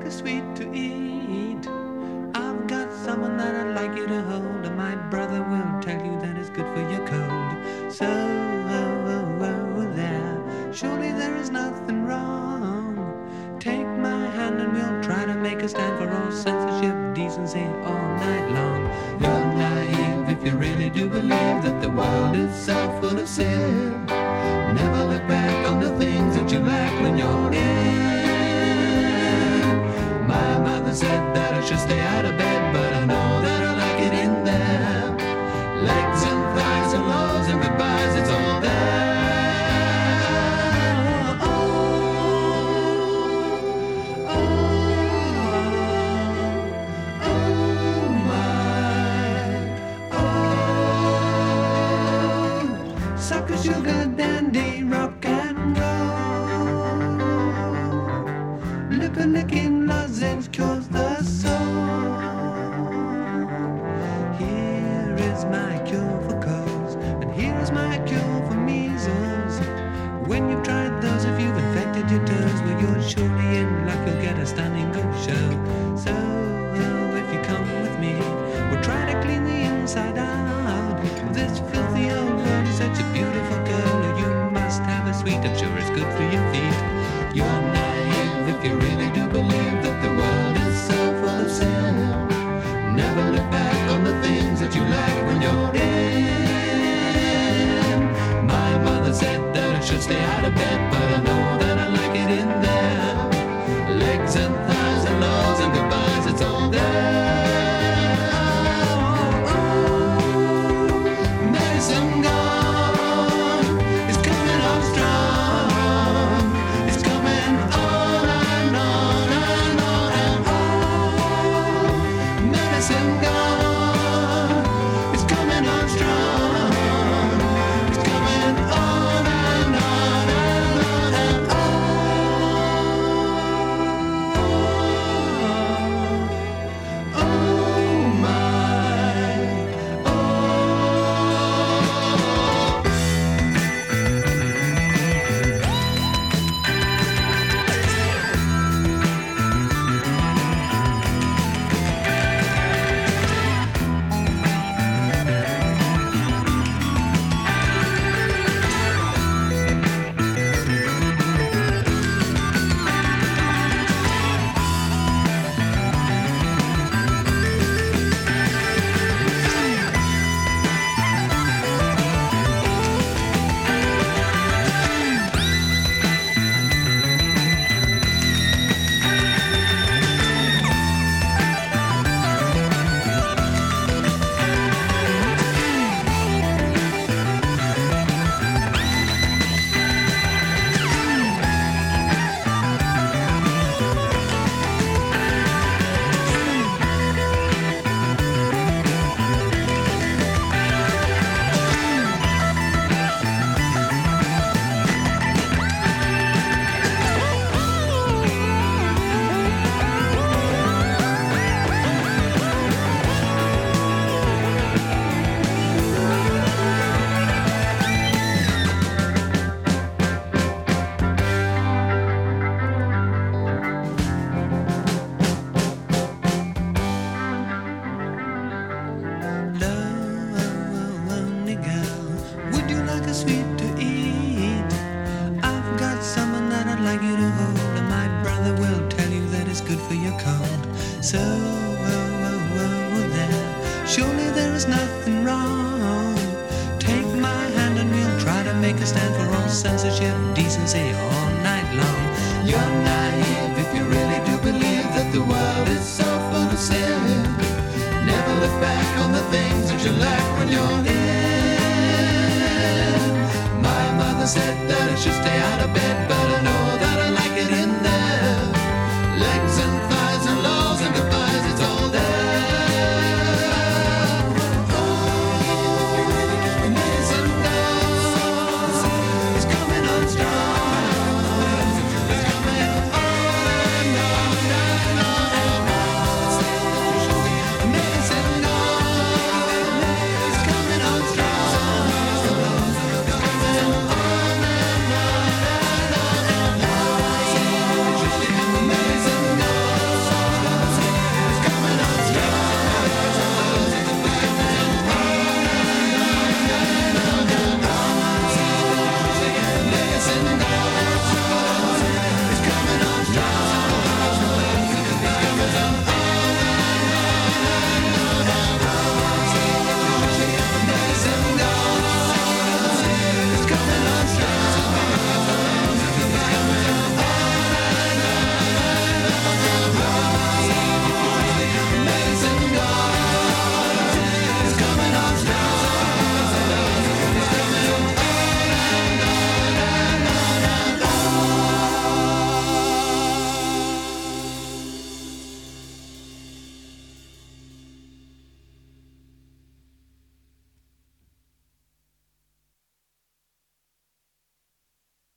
a sweet to eat? I've got someone that I'd like you to hold, and my brother will tell you that it's good for your cold. So there, surely there is nothing wrong. Take my hand and we'll try to make a stand for all censorship, decency all night long. You're naive if you really do believe that the world is so full of sin. Never look back on the things that you lack when you're in. My mother said that I should stay out of bed, but I know that I like it in there. Legs and thighs and lows and goodbyes, it's all there. Sugar, dandy, rock and roll. Licking lozenge cures the soul. Here is my cure for colds, and here is my cure for measles. When you've tried those, if you've infected your toes, well, you're surely in luck, you'll get a stunning good show. So, if you come with me, we'll try to clean the inside out. This filthy old world is such a beautiful girl. You must have a sweet, I'm sure it's good for your feet. You're naive if you really do believe that the world is so full of sin. Never look back on the things that you lack when you're in. My mother said that I should stay out of bed, but I know that I like it in there. Legs and thighs and lows and goodbyes, it's all there. Medicine gone, it's coming on strong. It's coming on and on and on and on. Medicine gone, it's coming on strong. It's coming on and on and on and on. Oh my, oh. Lonely girl, would you like a sweet to eat? I've got someone that I'd like you to hold, and my brother will tell you that it's good for your cold. So, there, surely there is nothing wrong. Take my hand and we'll try to make a stand for all censorship, decency all night long. You're naive if you really do believe that the world is so full of sin. Never look back on the things that you lack when you're in. My mother said that I should stay out of bed, but